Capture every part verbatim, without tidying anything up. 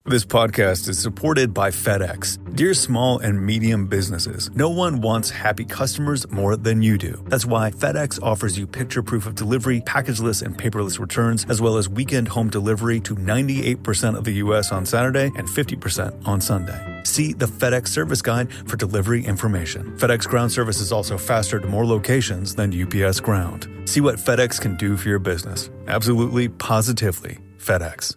This podcast is supported by FedEx. Dear small and medium businesses, no one wants happy customers more than you do. That's why FedEx offers you picture proof of delivery, packageless and paperless returns, as well as weekend home delivery to ninety-eight percent of the U S on Saturday and fifty percent on Sunday. See the FedEx service guide for delivery information. FedEx Ground service is also faster to more locations than U P S Ground. See what FedEx can do for your business. Absolutely, positively, FedEx.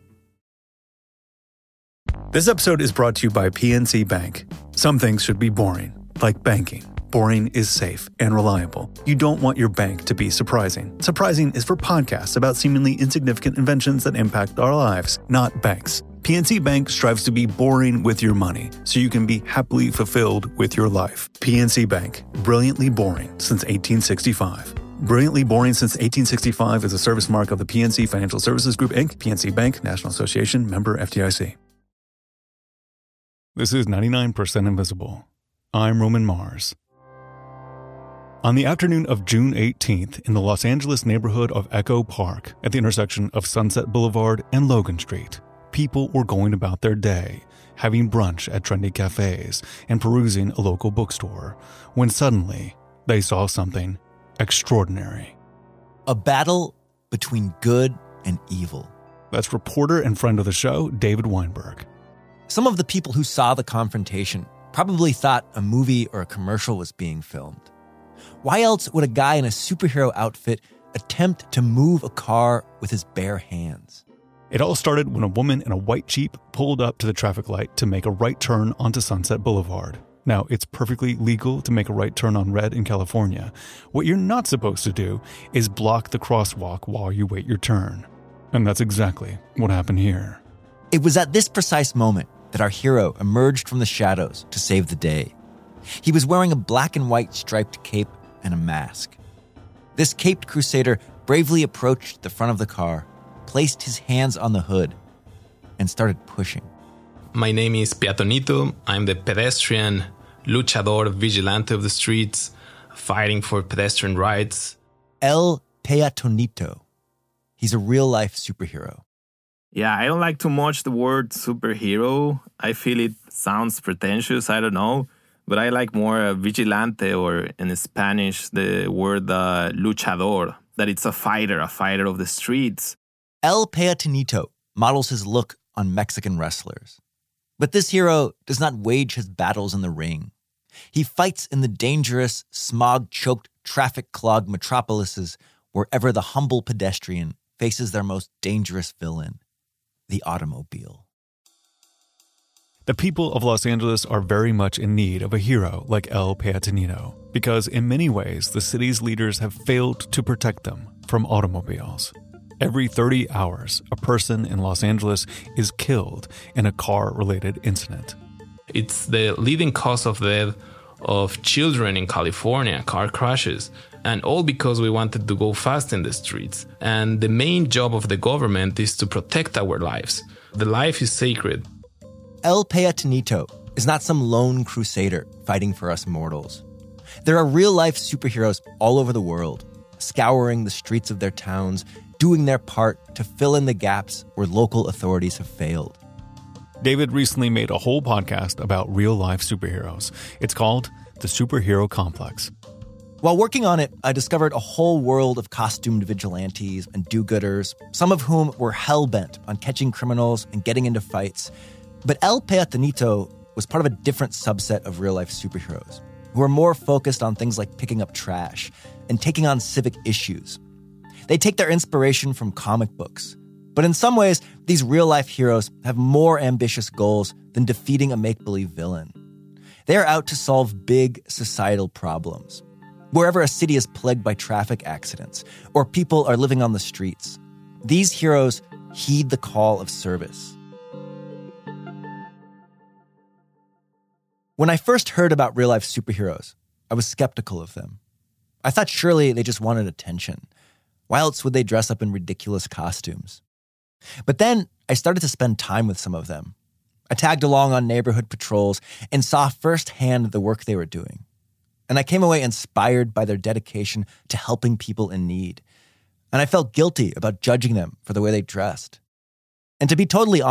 This episode is brought to you by P N C Bank. Some things should be boring, like banking. Boring is safe and reliable. You don't want your bank to be surprising. Surprising is for podcasts about seemingly insignificant inventions that impact our lives, not banks. P N C Bank strives to be boring with your money, so you can be happily fulfilled with your life. P N C Bank, brilliantly boring since eighteen sixty-five. Brilliantly Boring Since eighteen sixty-five is a service mark of the P N C Financial Services Group, Incorporated. P N C Bank, National Association, member F D I C. This is ninety-nine percent Invisible. I'm Roman Mars. On the afternoon of June eighteenth, in the Los Angeles neighborhood of Echo Park, at the intersection of Sunset Boulevard and Logan Street, people were going about their day, having brunch at trendy cafes and perusing a local bookstore, when suddenly they saw something extraordinary. A battle between good and evil. That's reporter and friend of the show, David Weinberg. Some of the people who saw the confrontation probably thought a movie or a commercial was being filmed. Why else would a guy in a superhero outfit attempt to move a car with his bare hands? It all started when a woman in a white Jeep pulled up to the traffic light to make a right turn onto Sunset Boulevard. Now, it's perfectly legal to make a right turn on red in California. What you're not supposed to do is block the crosswalk while you wait your turn. And that's exactly what happened here. It was at this precise moment that our hero emerged from the shadows to save the day. He was wearing a black and white striped cape and a mask. This caped crusader bravely approached the front of the car, placed his hands on the hood, and started pushing. My name is Peatonito. I'm the pedestrian luchador vigilante of the streets, fighting for pedestrian rights. El Peatonito. He's a real-life superhero. Yeah, I don't like too much the word superhero. I feel it sounds pretentious, I don't know. But I like more uh, vigilante, or in Spanish, the word uh, luchador, that it's a fighter, a fighter of the streets. El Peatonito models his look on Mexican wrestlers. But this hero does not wage his battles in the ring. He fights in the dangerous, smog-choked, traffic-clogged metropolises wherever the humble pedestrian faces their most dangerous villain, the automobile. The people of Los Angeles are very much in need of a hero like El Peatonito, because in many ways the city's leaders have failed to protect them from automobiles. Every thirty hours, a person in Los Angeles is killed in a car-related incident. It's the leading cause of death of children in California, car crashes, and all because we wanted to go fast in the streets. And the main job of the government is to protect our lives. The life is sacred. El Peatonito is not some lone crusader fighting for us mortals. There are real-life superheroes all over the world, scouring the streets of their towns, doing their part to fill in the gaps where local authorities have failed. David recently made a whole podcast about real-life superheroes. It's called The Superhero Complex. While working on it, I discovered a whole world of costumed vigilantes and do-gooders, some of whom were hell-bent on catching criminals and getting into fights. But El Peatonito was part of a different subset of real-life superheroes, who are more focused on things like picking up trash and taking on civic issues. They take their inspiration from comic books. But in some ways, these real-life heroes have more ambitious goals than defeating a make-believe villain. They are out to solve big societal problems. Wherever a city is plagued by traffic accidents or people are living on the streets, these heroes heed the call of service. When I first heard about real-life superheroes, I was skeptical of them. I thought surely they just wanted attention. Why else would they dress up in ridiculous costumes? But then I started to spend time with some of them. I tagged along on neighborhood patrols and saw firsthand the work they were doing. And I came away inspired by their dedication to helping people in need. And I felt guilty about judging them for the way they dressed. And to be totally honest,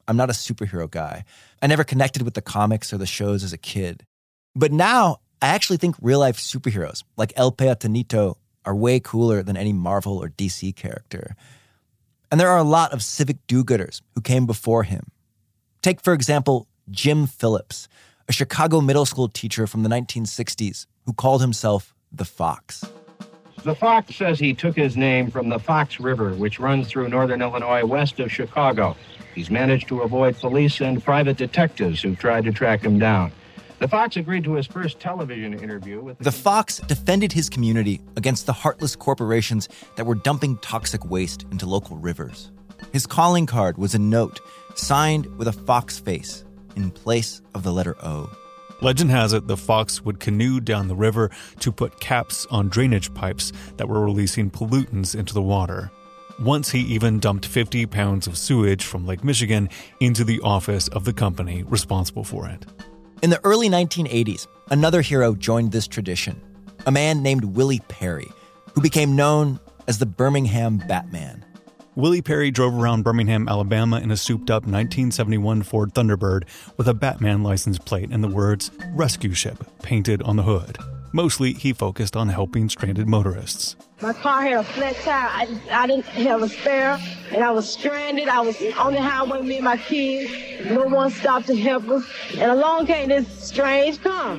I'm not a superhero guy. I never connected with the comics or the shows as a kid. But now, I actually think real-life superheroes, like El Peatonito, are way cooler than any Marvel or D C character. And there are a lot of civic do-gooders who came before him. Take, for example, Jim Phillips, a Chicago middle school teacher from the nineteen sixties who called himself the Fox. The Fox says he took his name from the Fox River, which runs through northern Illinois west of Chicago. He's managed to avoid police and private detectives who tried to track him down. The Fox agreed to his first television interview with... The, the Fox defended his community against the heartless corporations that were dumping toxic waste into local rivers. His calling card was a note signed with a fox face in place of the letter O. Legend has it the Fox would canoe down the river to put caps on drainage pipes that were releasing pollutants into the water. Once he even dumped fifty pounds of sewage from Lake Michigan into the office of the company responsible for it. In the early nineteen eighties, another hero joined this tradition, a man named Willie Perry, who became known as the Birmingham Batman. Willie Perry drove around Birmingham, Alabama in a souped-up nineteen seventy-one Ford Thunderbird with a Batman license plate and the words "Rescue Ship" painted on the hood. Mostly, he focused on helping stranded motorists. My car had a flat tire. I, I didn't have a spare, and I was stranded. I was on the highway, me and my kids. No one stopped to help us. And along came this strange car.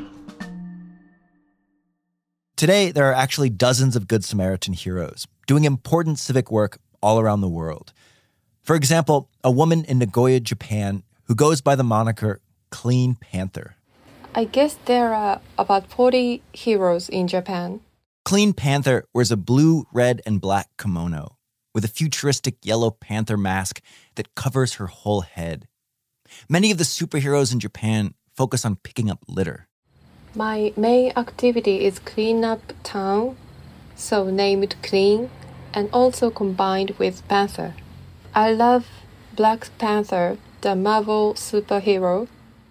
Today, there are actually dozens of Good Samaritan heroes doing important civic work all around the world. For example, a woman in Nagoya, Japan, who goes by the moniker Clean Panther. I guess there are about forty heroes in Japan. Clean Panther wears a blue, red, and black kimono with a futuristic yellow panther mask that covers her whole head. Many of the superheroes in Japan focus on picking up litter. My main activity is clean up town, so named Clean, and also combined with Panther. I love Black Panther, the Marvel superhero.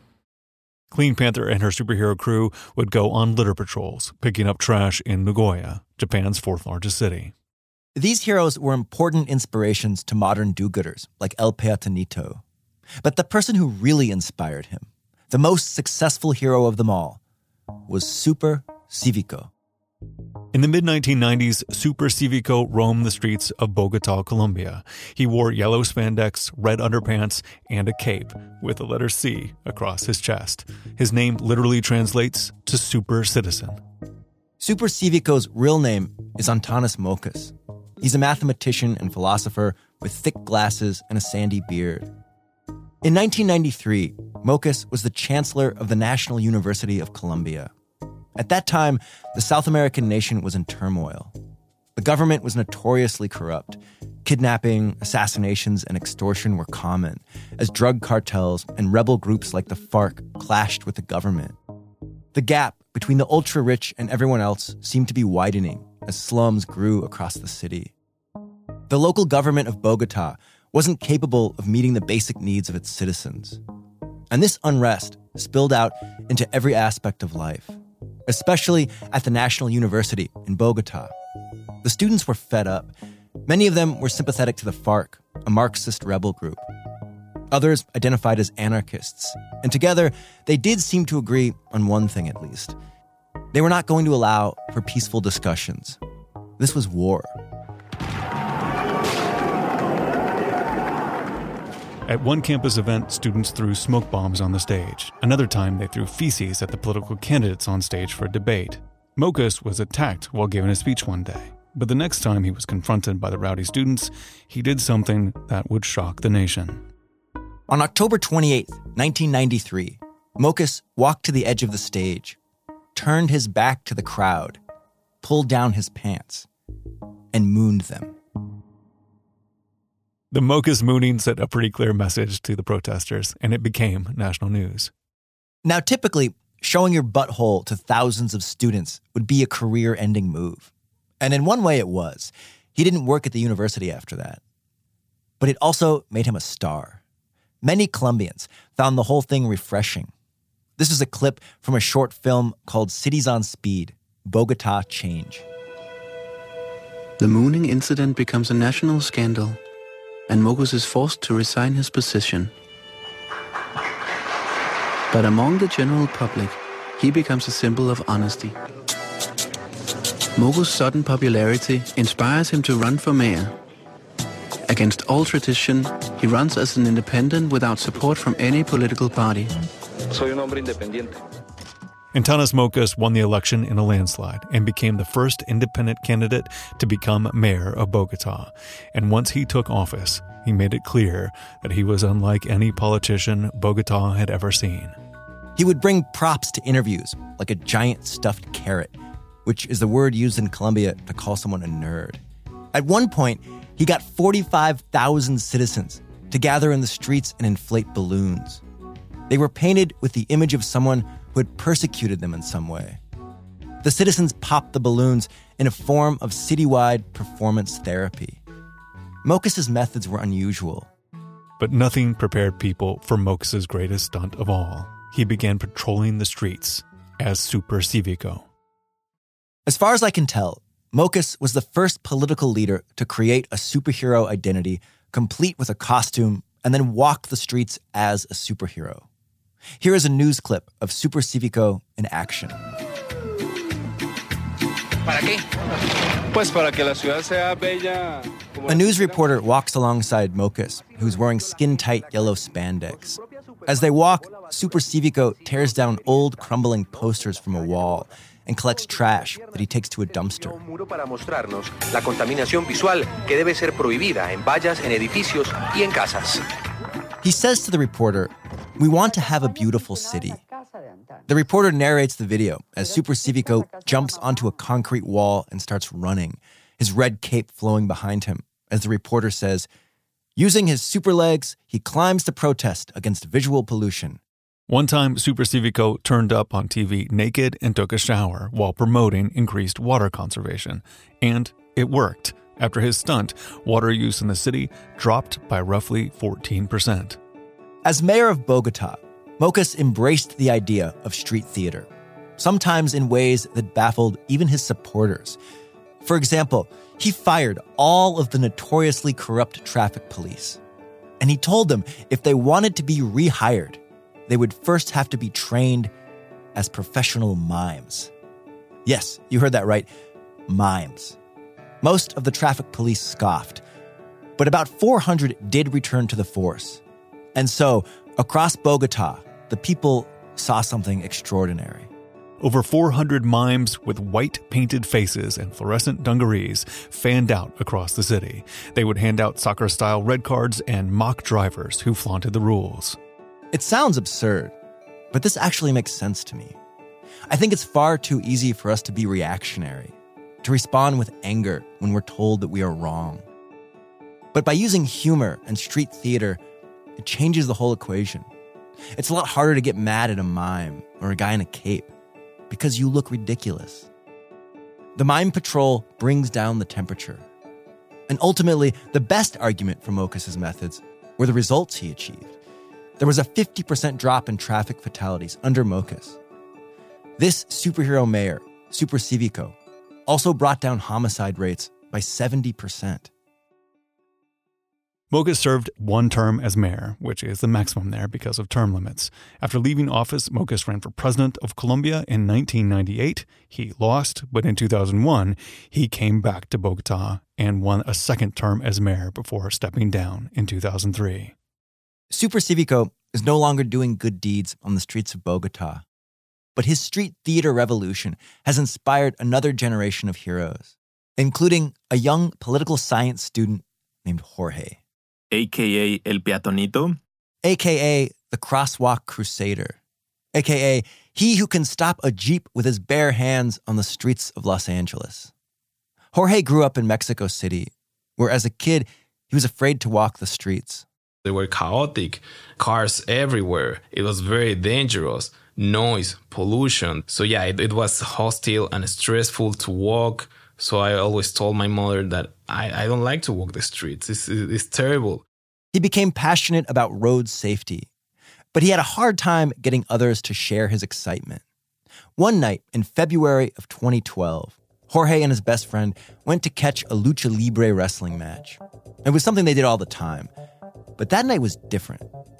Clean Panther and her superhero crew would go on litter patrols, picking up trash in Nagoya, Japan's fourth largest city. These heroes were important inspirations to modern do-gooders like El Peatonito. But the person who really inspired him, the most successful hero of them all, was Super Civico. In the mid nineteen nineties, Super Civico roamed the streets of Bogotá, Colombia. He wore yellow spandex, red underpants, and a cape with the letter C across his chest. His name literally translates to Super Citizen. Super Civico's real name is Antanas Mockus. He's a mathematician and philosopher with thick glasses and a sandy beard. In nineteen ninety-three, Mockus was the chancellor of the National University of Colombia. At that time, the South American nation was in turmoil. The government was notoriously corrupt. Kidnapping, assassinations, and extortion were common, as drug cartels and rebel groups like the FARC clashed with the government. The gap between the ultra-rich and everyone else seemed to be widening as slums grew across the city. The local government of Bogotá wasn't capable of meeting the basic needs of its citizens. And this unrest spilled out into every aspect of life, especially at the National University in Bogotá. The students were fed up. Many of them were sympathetic to the FARC, a Marxist rebel group. Others identified as anarchists. And together, they did seem to agree on one thing at least. They were not going to allow for peaceful discussions. This was war. At one campus event, students threw smoke bombs on the stage. Another time, they threw feces at the political candidates on stage for a debate. Mockus was attacked while giving a speech one day. But the next time he was confronted by the rowdy students, he did something that would shock the nation. On October twenty-eighth, nineteen ninety-three, Mockus walked to the edge of the stage, turned his back to the crowd, pulled down his pants, and mooned them. The Mockus mooning sent a pretty clear message to the protesters, and it became national news. Now, typically, showing your butthole to thousands of students would be a career-ending move. And in one way it was. He didn't work at the university after that. But it also made him a star. Many Colombians found the whole thing refreshing. This is a clip from a short film called Cities on Speed, Bogotá Change. The mooning incident becomes a national scandal, and Mockus is forced to resign his position. But among the general public, he becomes a symbol of honesty. Moko's sudden popularity inspires him to run for mayor. Against all tradition, he runs as an independent without support from any political party. Soy un hombre independiente. Antanas Mokas won the election in a landslide and became the first independent candidate to become mayor of Bogota. And once he took office, he made it clear that he was unlike any politician Bogota had ever seen. He would bring props to interviews, like a giant stuffed carrot, which is the word used in Colombia to call someone a nerd. At one point, he got forty-five thousand citizens to gather in the streets and inflate balloons. They were painted with the image of someone who had persecuted them in some way. The citizens popped the balloons in a form of citywide performance therapy. Mokas' methods were unusual. But nothing prepared people for Mokas' greatest stunt of all. He began patrolling the streets as Super Cívico. As far as I can tell, Mokas was the first political leader to create a superhero identity, complete with a costume, and then walk the streets as a superhero. Here is a news clip of Super Cívico in action. ¿Para qué? Pues para que la ciudad sea bella. A news reporter walks alongside Mokas, who's wearing skin-tight yellow spandex. As they walk, Super Cívico tears down old, crumbling posters from a wall and collects trash that he takes to a dumpster. Un muro para mostrarnos la contaminación visual que debe ser prohibida en vallas, en edificios y en casas. He says to the reporter, "We want to have a beautiful city." The reporter narrates the video as Super Cívico jumps onto a concrete wall and starts running, his red cape flowing behind him, as the reporter says, using his super legs, he climbs to protest against visual pollution. One time, Super Cívico turned up on T V naked and took a shower while promoting increased water conservation. And it worked. After his stunt, water use in the city dropped by roughly fourteen percent. As mayor of Bogota, Mokas embraced the idea of street theater, sometimes in ways that baffled even his supporters. For example, he fired all of the notoriously corrupt traffic police. And he told them if they wanted to be rehired, they would first have to be trained as professional mimes. Yes, you heard that right, mimes. Most of the traffic police scoffed, but about four hundred did return to the force. And so, across Bogota, the people saw something extraordinary. Over four hundred mimes with white painted faces and fluorescent dungarees fanned out across the city. They would hand out soccer-style red cards and mock drivers who flaunted the rules. It sounds absurd, but this actually makes sense to me. I think it's far too easy for us to be reactionary, to respond with anger when we're told that we are wrong. But by using humor and street theater, it changes the whole equation. It's a lot harder to get mad at a mime or a guy in a cape because you look ridiculous. The mime patrol brings down the temperature. And ultimately, the best argument for Mokas' methods were the results he achieved. There was a fifty percent drop in traffic fatalities under Mokas. This superhero mayor, Super Cívico, also brought down homicide rates by seventy percent. Mokas served one term as mayor, which is the maximum there because of term limits. After leaving office, Mokas ran for president of Colombia in nineteen ninety-eight. He lost, but in two thousand one, he came back to Bogota and won a second term as mayor before stepping down in two thousand three. Super Cívico is no longer doing good deeds on the streets of Bogota, but his street theater revolution has inspired another generation of heroes, including a young political science student named Jorge. A K A El Peatonito. A K A the Crosswalk Crusader. A K A he who can stop a Jeep with his bare hands on the streets of Los Angeles. Jorge grew up in Mexico City, where as a kid, he was afraid to walk the streets. They were chaotic, cars everywhere. It was very dangerous, noise, pollution. So yeah, it, it was hostile and stressful to walk. So I always told my mother that I, I don't like to walk the streets. It's, it's terrible. He became passionate about road safety, but he had a hard time getting others to share his excitement. One night in February of twenty twelve, Jorge and his best friend went to catch a lucha libre wrestling match. It was something they did all the time. But that night was different.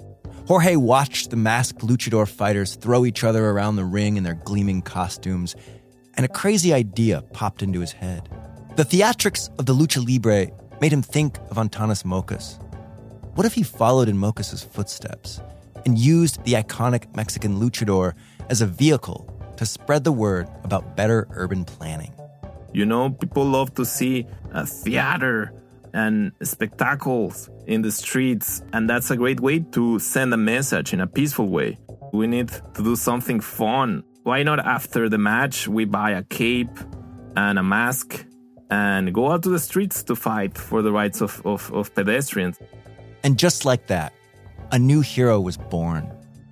Jorge watched the masked luchador fighters throw each other around the ring in their gleaming costumes, and a crazy idea popped into his head. The theatrics of the lucha libre made him think of Antanas Mockus. What if he followed in Mockus' footsteps and used the iconic Mexican luchador as a vehicle to spread the word about better urban planning? You know, people love to see a theater and spectacles in the streets, and that's a great way to send a message in a peaceful way. We need to do something fun. Why not after the match we buy a cape and a mask and go out to the streets to fight for the rights of, of, of pedestrians? And just like that, a new hero was born.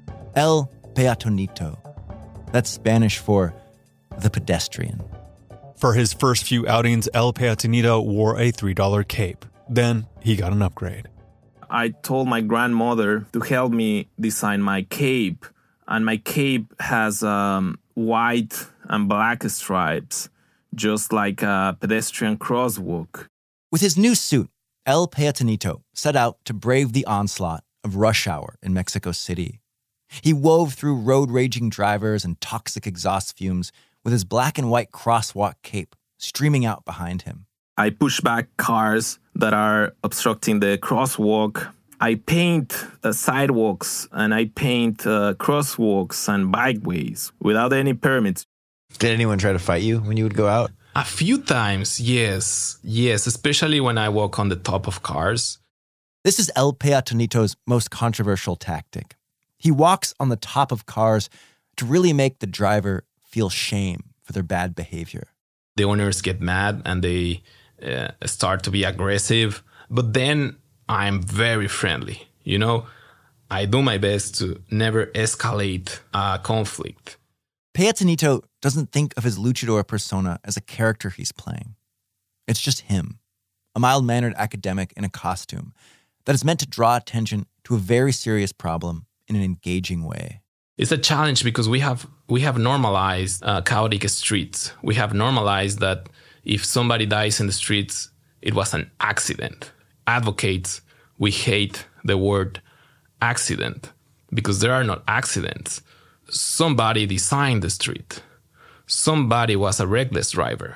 El Peatonito. That's Spanish for the pedestrian. For his first few outings, El Peatonito wore a three dollar cape. Then he got an upgrade. I told my grandmother to help me design my cape. And my cape has um, white and black stripes, just like a pedestrian crosswalk. With his new suit, El Peatonito set out to brave the onslaught of rush hour in Mexico City. He wove through road-raging drivers and toxic exhaust fumes with his black and white crosswalk cape streaming out behind him. I push back cars that are obstructing the crosswalk. I paint uh, sidewalks and I paint uh, crosswalks and bikeways without any permits. Did anyone try to fight you when you would go out? A few times, yes. Yes, especially when I walk on the top of cars. This is El Peatonito's most controversial tactic. He walks on the top of cars to really make the driver feel shame for their bad behavior. The owners get mad and they uh, start to be aggressive, but then I'm very friendly. You know, I do my best to never escalate a conflict. Peatonito doesn't think of his luchador persona as a character he's playing. It's just him, a mild-mannered academic in a costume that is meant to draw attention to a very serious problem in an engaging way. It's a challenge because we have we have normalized uh, chaotic streets. We have normalized that if somebody dies in the streets, it was an accident. Advocates, we hate the word accident because there are not accidents. Somebody designed the street. Somebody was a reckless driver.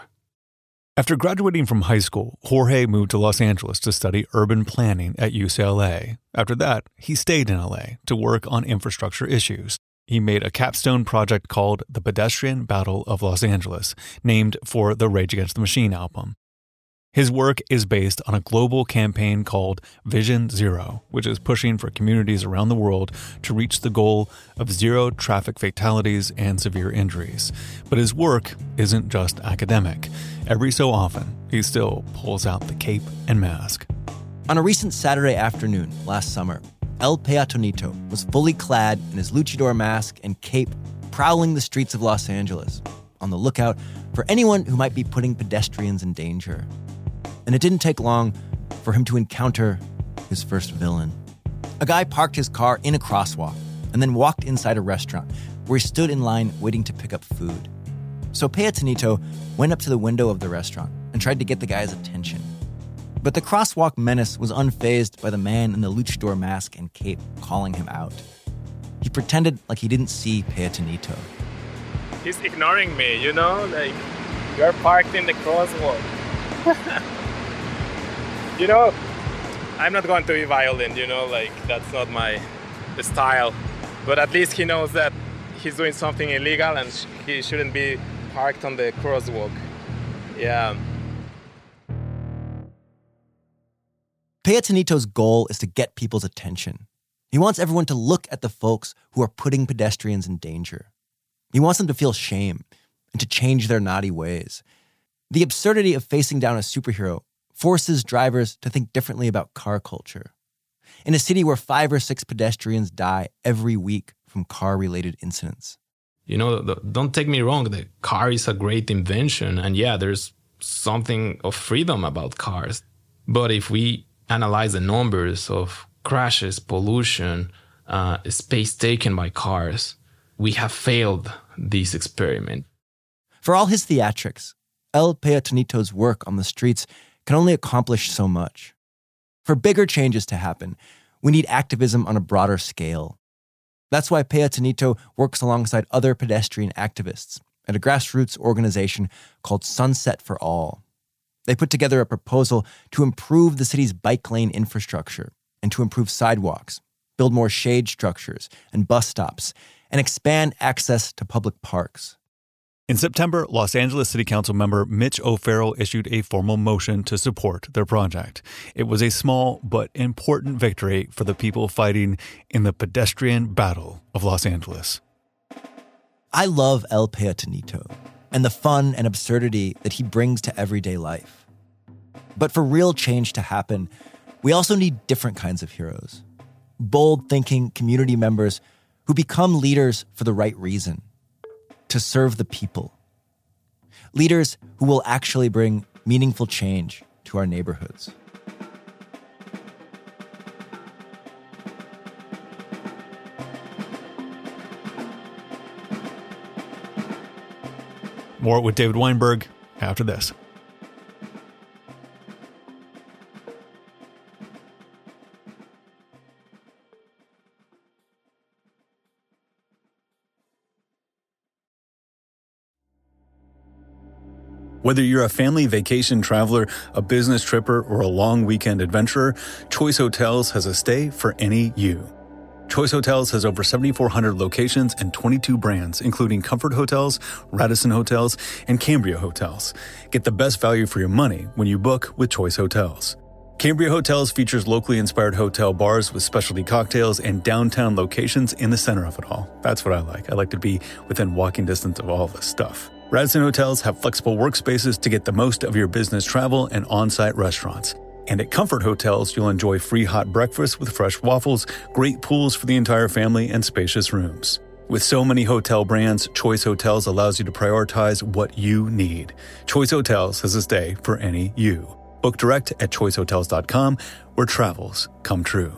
After graduating from high school, Jorge moved to Los Angeles to study urban planning at U C L A. After that, he stayed in L A to work on infrastructure issues. He made a capstone project called the Pedestrian Battle of Los Angeles, named for the Rage Against the Machine album. His work is based on a global campaign called Vision Zero, which is pushing for communities around the world to reach the goal of zero traffic fatalities and severe injuries. But his work isn't just academic. Every so often, he still pulls out the cape and mask. On a recent Saturday afternoon last summer, El Peatonito was fully clad in his luchador mask and cape, prowling the streets of Los Angeles, on the lookout for anyone who might be putting pedestrians in danger. And it didn't take long for him to encounter his first villain. A guy parked his car in a crosswalk and then walked inside a restaurant where he stood in line waiting to pick up food. So Peatonito went up to the window of the restaurant and tried to get the guy's attention. But the crosswalk menace was unfazed by the man in the luchador mask and cape calling him out. He pretended like he didn't see Peatonito. He's ignoring me, you know? Like, you're parked in the crosswalk. You know, I'm not going to be violent, you know? Like, that's not my style. But at least he knows that he's doing something illegal and sh- he shouldn't be parked on the crosswalk. Yeah. Peatonito's goal is to get people's attention. He wants everyone to look at the folks who are putting pedestrians in danger. He wants them to feel shame and to change their naughty ways. The absurdity of facing down a superhero forces drivers to think differently about car culture. In a city where five or six pedestrians die every week from car-related incidents. You know, the, don't take me wrong, the car is a great invention. And yeah, there's something of freedom about cars. But if we analyze the numbers of crashes, pollution, uh, space taken by cars, we have failed this experiment. For all his theatrics, El Peatonito's work on the streets can only accomplish so much. For bigger changes to happen, We need activism on a broader scale. That's why Peatonito works alongside other pedestrian activists at a grassroots organization called Sunset for All. They put together a proposal to improve the city's bike lane infrastructure and to improve sidewalks, build more shade structures and bus stops, and expand access to public parks. In September, Los Angeles City Council member Mitch O'Farrell issued a formal motion to support their project. It was a small but important victory for the people fighting in the pedestrian battle of Los Angeles. I love El Peatonito and the fun and absurdity that he brings to everyday life. But for real change to happen, we also need different kinds of heroes. Bold-thinking community members who become leaders for the right reason, to serve the people. Leaders who will actually bring meaningful change to our neighborhoods. More with David Weinberg after this. Whether you're a family vacation traveler, a business tripper, or a long weekend adventurer, Choice Hotels has a stay for any you. Choice Hotels has over seventy-four hundred locations and twenty-two brands, including Comfort Hotels, Radisson Hotels, and Cambria Hotels. Get the best value for your money when you book with Choice Hotels. Cambria Hotels features locally inspired hotel bars with specialty cocktails and downtown locations in the center of it all. That's what I like. I like to be within walking distance of all this stuff. Radisson Hotels have flexible workspaces to get the most of your business travel and on-site restaurants. And at Comfort Hotels, you'll enjoy free hot breakfast with fresh waffles, great pools for the entire family, and spacious rooms. With so many hotel brands, Choice Hotels allows you to prioritize what you need. Choice Hotels has a stay for any you. Book direct at choice hotels dot com, where travels come true.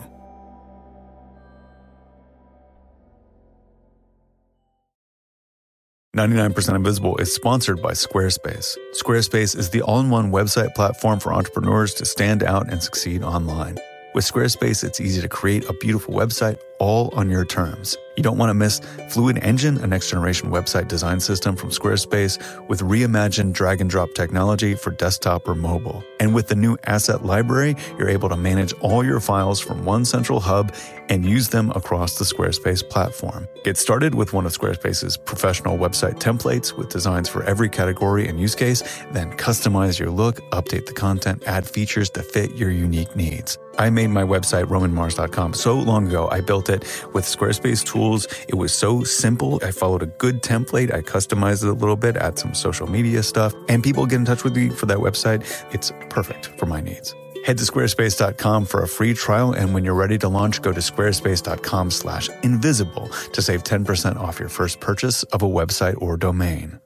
ninety-nine percent Invisible is sponsored by Squarespace. Squarespace is the all-in-one website platform for entrepreneurs to stand out and succeed online. With Squarespace, it's easy to create a beautiful website all on your terms. You don't want to miss Fluid Engine, a next-generation website design system from Squarespace with reimagined drag-and-drop technology for desktop or mobile. And with the new Asset Library, you're able to manage all your files from one central hub and use them across the Squarespace platform. Get started with one of Squarespace's professional website templates with designs for every category and use case, then customize your look, update the content, add features to fit your unique needs. I made my website, roman mars dot com, so long ago. I built it with Squarespace tools. It was so simple. I followed a good template. I customized it a little bit, add some social media stuff, and people get in touch with me for that website. It's perfect for my needs. Head to squarespace dot com for a free trial, and when you're ready to launch, go to squarespace dot com slash invisible to save ten percent off your first purchase of a website or domain.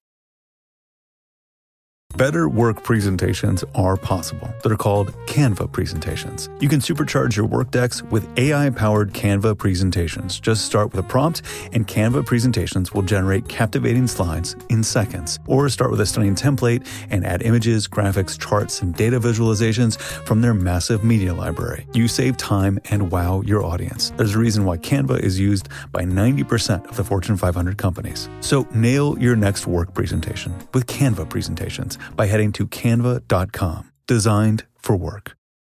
Better work presentations are possible. They're called Canva presentations. You can supercharge your work decks with A I-powered Canva presentations. Just start with a prompt, and Canva presentations will generate captivating slides in seconds. Or start with a stunning template and add images, graphics, charts, and data visualizations from their massive media library. You save time and wow your audience. There's a reason why Canva is used by ninety percent of the Fortune five hundred companies. So nail your next work presentation with Canva presentations by heading to canva dot com. Designed for work.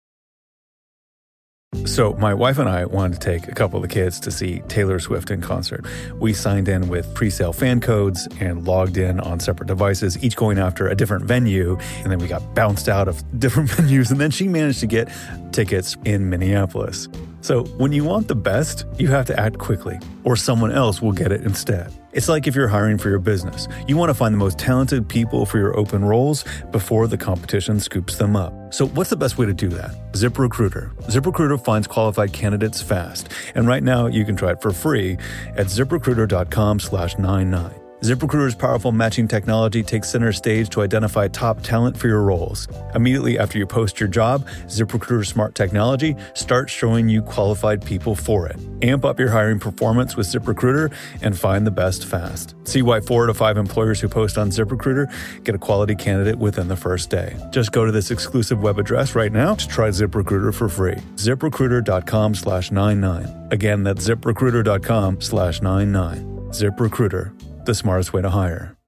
So my wife and I wanted to take a couple of the kids to see Taylor Swift in concert. We signed in with pre-sale fan codes and logged in on separate devices, each going after a different venue. And then we got bounced out of different venues. And then she managed to get tickets in Minneapolis. So when you want the best, you have to act quickly, or someone else will get it instead. It's like if you're hiring for your business. You want to find the most talented people for your open roles before the competition scoops them up. So what's the best way to do that? ZipRecruiter. ZipRecruiter finds qualified candidates fast. And right now you can try it for free at ziprecruiter dot com slash ninety-nine. ZipRecruiter's powerful matching technology takes center stage to identify top talent for your roles. Immediately after you post your job, ZipRecruiter's smart technology starts showing you qualified people for it. Amp up your hiring performance with ZipRecruiter and find the best fast. See why four out of five employers who post on ZipRecruiter get a quality candidate within the first day. Just go to this exclusive web address right now to try ZipRecruiter for free. ZipRecruiter.com slash 99. Again, that's ZipRecruiter.com slash 99. ZipRecruiter, the smartest way to hire.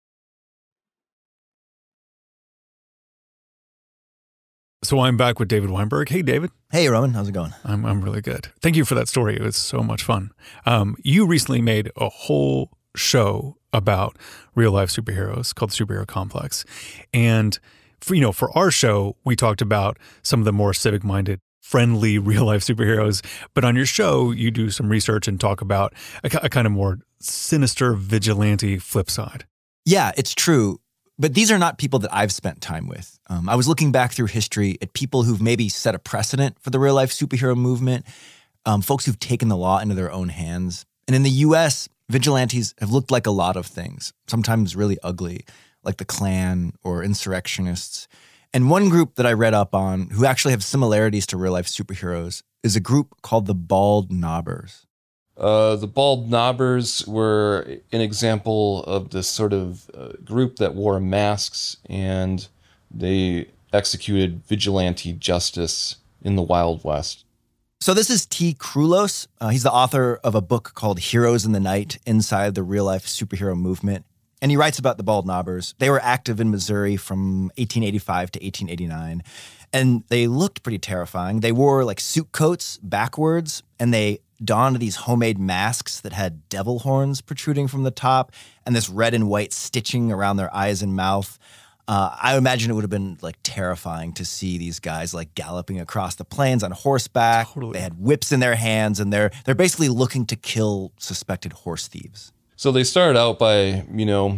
So I'm back with David Weinberg. Hey, David. Hey, Roman. How's it going? I'm I'm really good. Thank you for that story. It was so much fun. Um, you recently made a whole show about real-life superheroes called Superhero Complex. And, for, you know, for our show, we talked about some of the more civic-minded, friendly real-life superheroes. But on your show, you do some research and talk about a, a kind of more sinister vigilante flip side. Yeah, it's true. But these are not people that I've spent time with. Um, I was looking back through history at people who've maybe set a precedent for the real-life superhero movement, um, folks who've taken the law into their own hands. And in the U S, vigilantes have looked like a lot of things, sometimes really ugly, like the Klan or insurrectionists. And one group that I read up on who actually have similarities to real-life superheroes is a group called the Bald Knobbers. Uh, the Bald Knobbers were an example of this sort of uh, group that wore masks, and they executed vigilante justice in the Wild West. So this is T. Krulos. Uh, he's the author of a book called Heroes in the Night, Inside the Real-Life Superhero Movement. And he writes about the Bald Knobbers. They were active in Missouri from eighteen eighty-five to eighteen eighty-nine. And they looked pretty terrifying. They wore like suit coats backwards, and they donned these homemade masks that had devil horns protruding from the top and this red and white stitching around their eyes and mouth. Uh, I imagine it would have been like terrifying to see these guys like galloping across the plains on horseback. Totally. They had whips in their hands, and they're they're basically looking to kill suspected horse thieves. So they started out by, you know,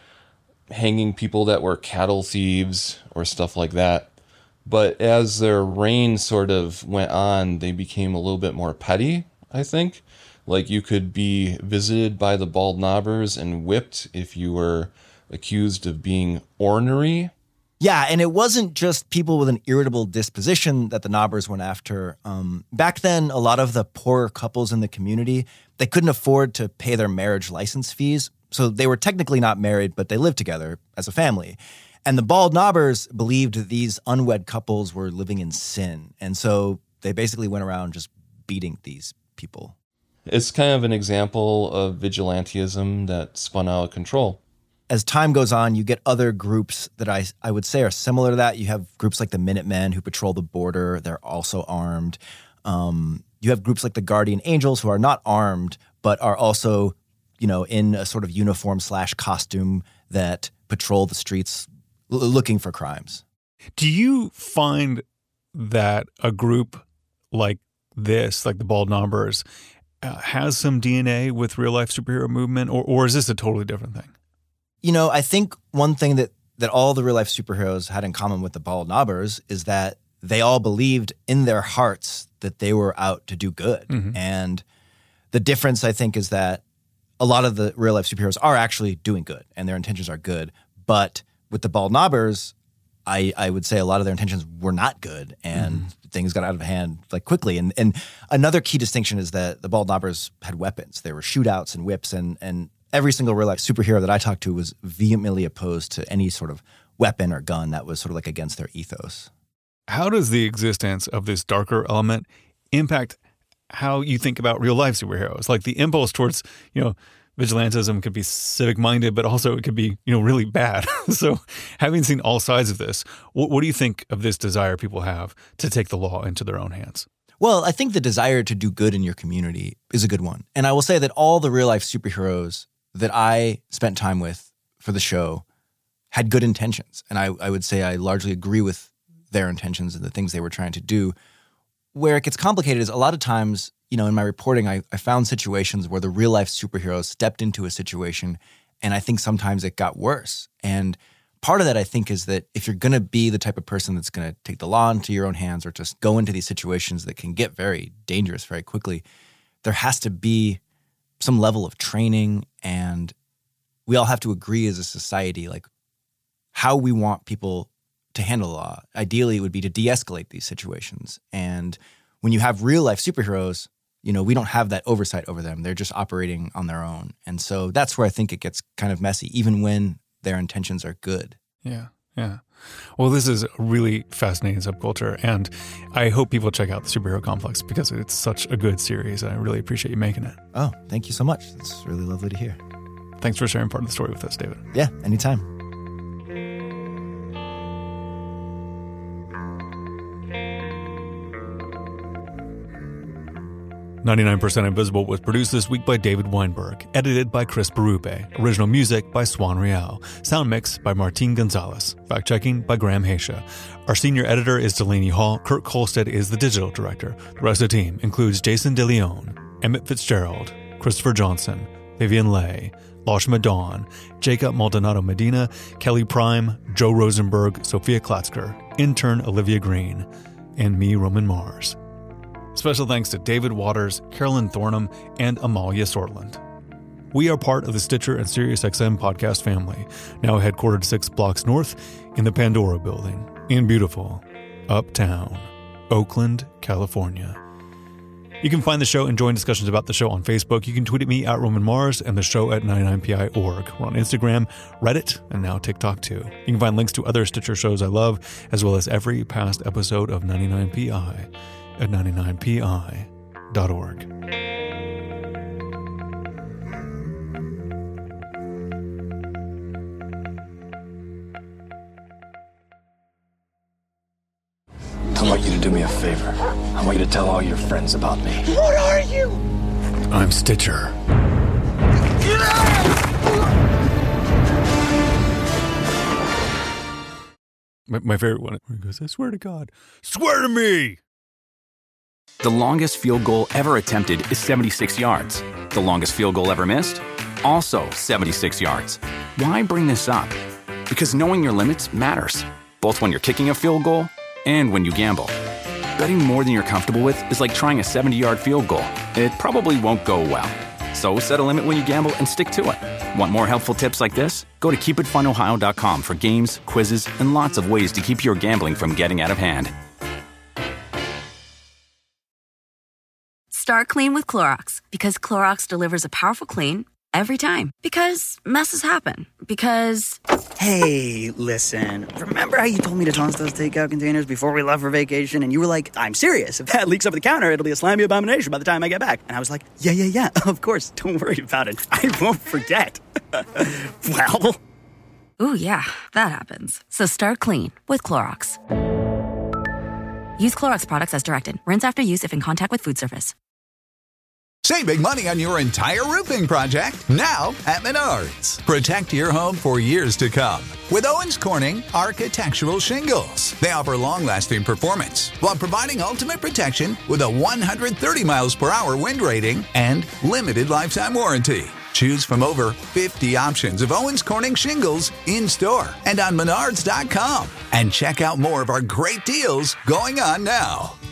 hanging people that were cattle thieves or stuff like that. But as their reign sort of went on, they became a little bit more petty, I think. Like you could be visited by the Bald Knobbers and whipped if you were accused of being ornery. Yeah, and it wasn't just people with an irritable disposition that the Knobbers went after. Um, back then, a lot of the poorer couples in the community, they couldn't afford to pay their marriage license fees. So they were technically not married, but they lived together as a family. And the Bald Knobbers believed that these unwed couples were living in sin. And so they basically went around just beating these people. It's kind of an example of vigilantism that spun out of control. As time goes on, you get other groups that I, I would say are similar to that. You have groups like the Minutemen who patrol the border. They're also armed. Um, you have groups like the Guardian Angels who are not armed, but are also, you know, in a sort of uniform slash costume that patrol the streets l- looking for crimes. Do you find that a group like this, like the Bald Knobbers, uh, has some D N A with real-life superhero movement, or, or is this a totally different thing? You know, I think one thing that, that all the real-life superheroes had in common with the Bald Knobbers is that they all believed in their hearts that they were out to do good. Mm-hmm. And the difference, I think, is that a lot of the real-life superheroes are actually doing good, and their intentions are good. But with the Bald Knobbers, I, I would say a lot of their intentions were not good, and mm-hmm. things got out of hand like quickly. And and another key distinction is that the Bald Knobbers had weapons. There were shootouts and whips, and and every single real-life superhero that I talked to was vehemently opposed to any sort of weapon or gun that was sort of like against their ethos. How does the existence of this darker element impact how you think about real-life superheroes? Like the impulse towards, you know, vigilantism could be civic-minded, but also it could be, you know, really bad. So having seen all sides of this, what, what do you think of this desire people have to take the law into their own hands? Well, I think the desire to do good in your community is a good one. And I will say that all the real-life superheroes that I spent time with for the show had good intentions. And I, I would say I largely agree with their intentions and the things they were trying to do. Where it gets complicated is a lot of times, you know, in my reporting, I, I found situations where the real-life superheroes stepped into a situation, and I think sometimes it got worse. And part of that, I think, is that if you're going to be the type of person that's going to take the law into your own hands or just go into these situations that can get very dangerous very quickly, there has to be some level of training and we all have to agree as a society, like, how we want people to handle the law. Ideally, it would be to de-escalate these situations. And when you have real-life superheroes, you know, we don't have that oversight over them. They're just operating on their own. And so that's where I think it gets kind of messy, even when their intentions are good. Yeah, yeah. Well, this is a really fascinating subculture, and I hope people check out the Superhero Complex because it's such a good series, and I really appreciate you making it. Oh, thank you so much. It's really lovely to hear. Thanks for sharing part of the story with us, David. Yeah, anytime. ninety-nine percent Invisible was produced this week by David Weinberg, edited by Chris Berube, original music by Swan Real, sound mix by Martin Gonzalez, fact-checking by Graham Haysha. Our senior editor is Delaney Hall. Kirk Kolstad is the digital director. The rest of the team includes Jason DeLeon, Emmett Fitzgerald, Christopher Johnson, Vivian Leigh, Lashma Dawn, Jacob Maldonado Medina, Kelly Prime, Joe Rosenberg, Sophia Klatzker, intern Olivia Green, and me, Roman Mars. Special thanks to David Waters, Carolyn Thornham, and Amalia Sortland. We are part of the Stitcher and SiriusXM podcast family, now headquartered six blocks north in the Pandora Building in beautiful Uptown, Oakland, California. You can find the show and join discussions about the show on Facebook. You can tweet at me at Roman Mars and the show at ninety-nine P I dot org. We're on Instagram, Reddit, and now TikTok too. You can find links to other Stitcher shows I love, as well as every past episode of ninety-nine P I at ninety-nine P I dot org. I want you to do me a favor. I want you to tell all your friends about me. What are you? I'm Stitcher. My, my favorite one, where he goes, I swear to God, swear to me! The longest field goal ever attempted is seventy-six yards. The longest field goal ever missed? Also seventy-six yards. Why bring this up? Because knowing your limits matters, both when you're kicking a field goal and when you gamble. Betting more than you're comfortable with is like trying a seventy-yard field goal. It probably won't go well. So set a limit when you gamble and stick to it. Want more helpful tips like this? Go to keep it fun ohio dot com for games, quizzes, and lots of ways to keep your gambling from getting out of hand. Start clean with Clorox, because Clorox delivers a powerful clean every time. Because messes happen. Because... Hey, listen. Remember how you told me to toss those takeout containers before we left for vacation? And you were like, I'm serious. If that leaks over the counter, it'll be a slimy abomination by the time I get back. And I was like, yeah, yeah, yeah, of course. Don't worry about it. I won't forget. Well... Ooh, yeah, that happens. So start clean with Clorox. Use Clorox products as directed. Rinse after use if in contact with food surface. Save big money on your entire roofing project now at Menards. Protect your home for years to come with Owens Corning Architectural Shingles. They offer long-lasting performance while providing ultimate protection with a one hundred thirty miles per hour wind rating and limited lifetime warranty. Choose from over fifty options of Owens Corning shingles in-store and on menards dot com. And check out more of our great deals going on now.